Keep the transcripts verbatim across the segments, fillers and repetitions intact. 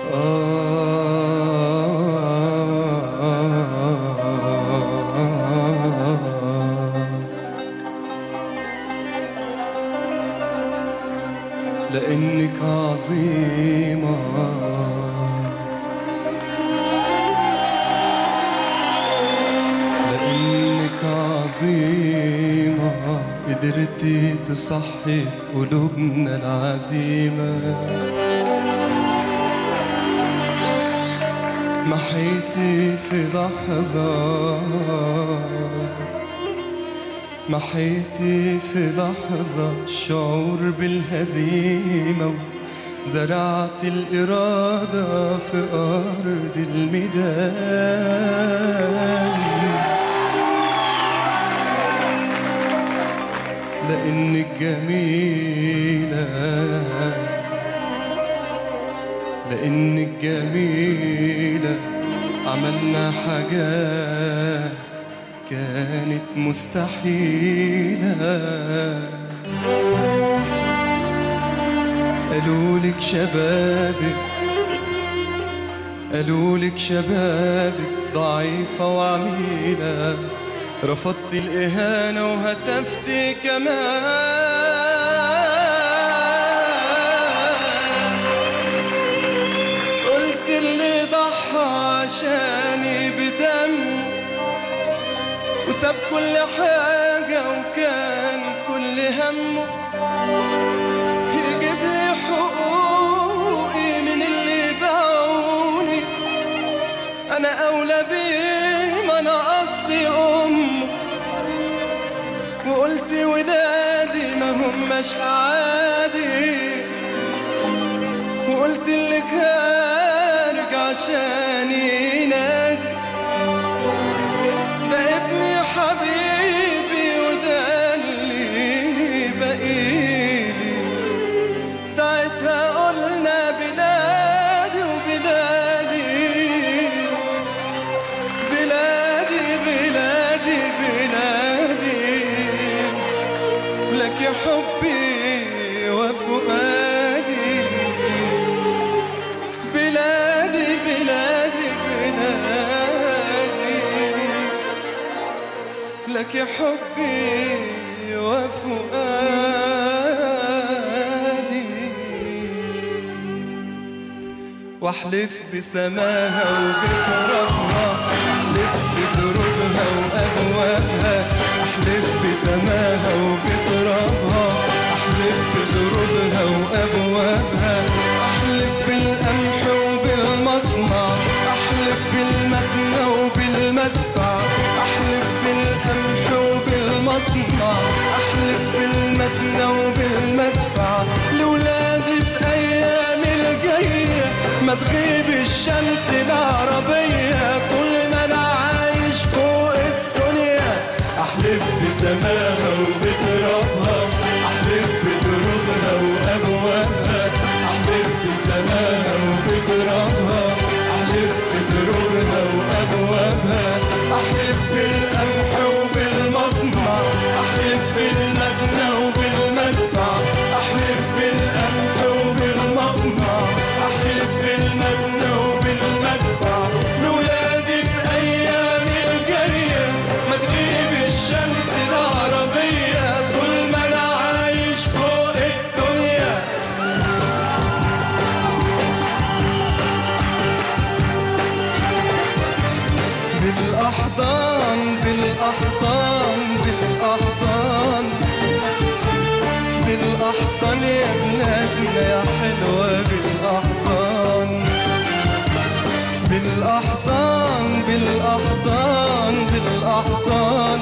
لأنك عظيمة، لأنك عظيمة، قدرتي تصحي في قلوبنا العزيمة. محيتي في لحظة، محيتي في لحظة الشعور بالهزيمة، زرعت الإرادة في أرض الميدان. لأنك جميلة، لأنك جميلة، عملنا حاجات كانت مستحيلة. قالولك شبابك، قالولك شبابك ضعيفة وعميلة، رفضت الإهانة وهتفت كمان. قلت اللي ضحى عشاني بدم وساب كل حاجة وكان كل همه يجيب لي حقوقي من اللي باعوني. أنا أولى بيه، ما أنا قصدي أمه. وقلت ولادي ما هماش عادي، وقلت اللي خارج عشان ينادي ده ابني حبيبي وده اللي بقيلي. ساعتها قلنا بلادي وبلادي، بلادي بلادي بلادي، لك حبي وفؤادي. بلادي بلادي بلادي، لك حبي وفؤادي. واحلف بسماها وبترابها، احلف بدروبها وأبوابها، احلف بسماها وبترابها، احلف بدروبها وأبوابها، احلف بالقمح وبالمصنع، احلف بالمبنى وبالمدفع، احلف بالقمح وبالمصنع، احلف بالمبنى وبالمدفع. لولادي بأيام الجاية ما تغيب الشمس العربية طول ما انا عايش فوق الدنيا. احلف بسماها وبترابها، احلف بدروبها وابوابها، احلف بسماها وبترابها، احلف بدروبها وابوابها، احلف بالقمح وبالمصنع، احلف بالمبنى وبالمدفع، احلف بالقمح وبالمصنع، احلف بالمبنى وبالمدفع. لولادي بايام الجايه ما تغيب الشمس العربيه طول ما انا عايش فوق الدنيا. بالاحضان بالاحضان بالاحضان بالاحضان يا بلادنا يا حلوه. بالاحضان بالاحضان بالاحضان بالاحضان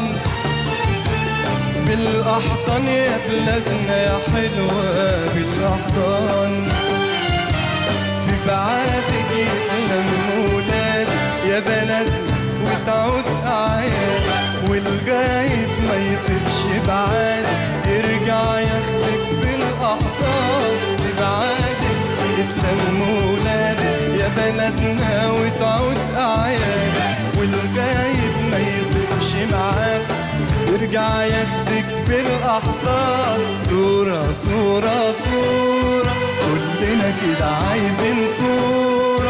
بالاحضان يا بلادنا يا حلوه. بالاحضان في بعادك يتلم ولاد يا بلدنا وتعود أعياد، والغايب ما يطيرش بعاد يرجع ياخدك بالأحضان. بعادك يتلم ولادك يا بلدنا وتعود أعياد، والغايب ما يطيرش معاك يرجع ياخدك بالأحضان. صورة صورة صورة كلنا كده عايزين صورة،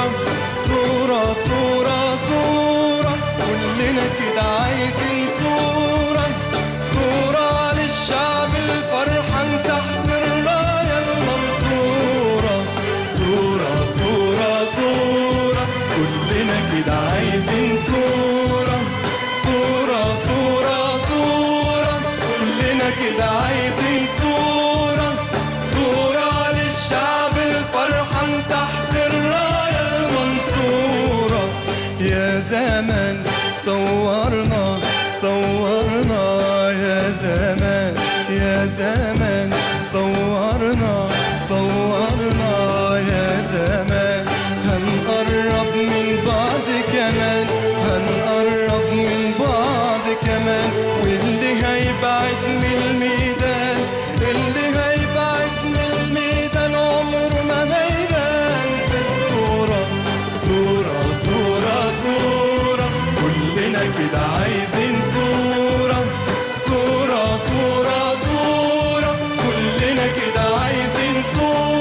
كده عايزين صورة، صورة للشعب الفرحان تحت الراية المنصورة. صورة صورة صورة كلنا كده عايزين صورة، صورة صورة صورة كلنا كده عايزين صورة، صورة للشعب الفرحان تحت الراية المنصورة. يا زمان صورنا صورنا، يا زمان يا زمان صورنا صورنا، يا زمان هنقرب من بعض كمان، هنقرب من بعض كمان. واللي هيبعد من الميدان، اللي هيبعد من الميدان عمره ما هيبان في الصورة. صورة صورة صورة كلنا كده عايزين صورة، صورة صورة صورة كلنا كده عايزين صورة.